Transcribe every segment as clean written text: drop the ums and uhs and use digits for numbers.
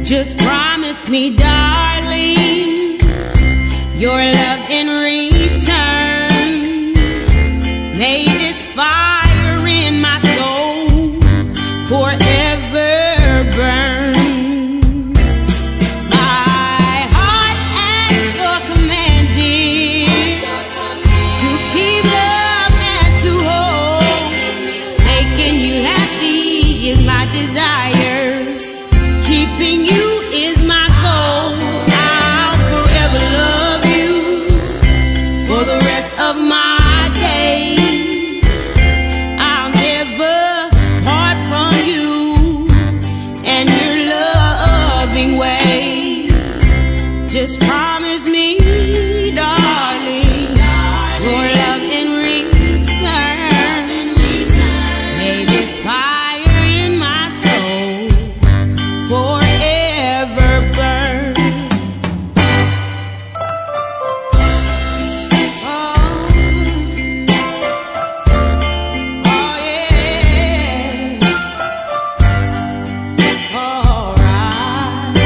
Just promise me, darling, your love in return. May this fire in my soul forever burn. My heart at your command, dear, to keep love and to hold. Making you happy is my desire. Keeping you is my goal. I'll forever love you for the rest of my days. I'll never part from you and your loving ways. Just promise me, darling, your love in return. May this fire in my soul forever burn. Oh, yeah. All right.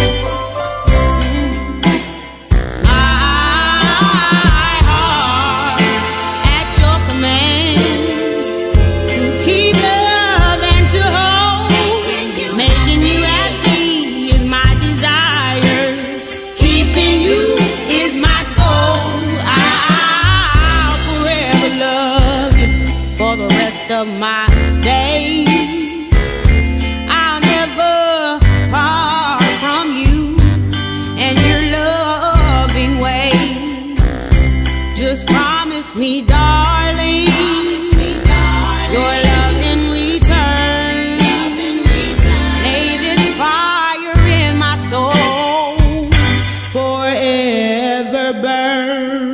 My heart at your command, to keep love and to hold. Making you happy is my desire. Keeping you is my goal. I'll forever love you for the rest of my days. I'll never part from you and your loving ways. Just promise me, darling, your love in return. May this fire in my soul forever burn.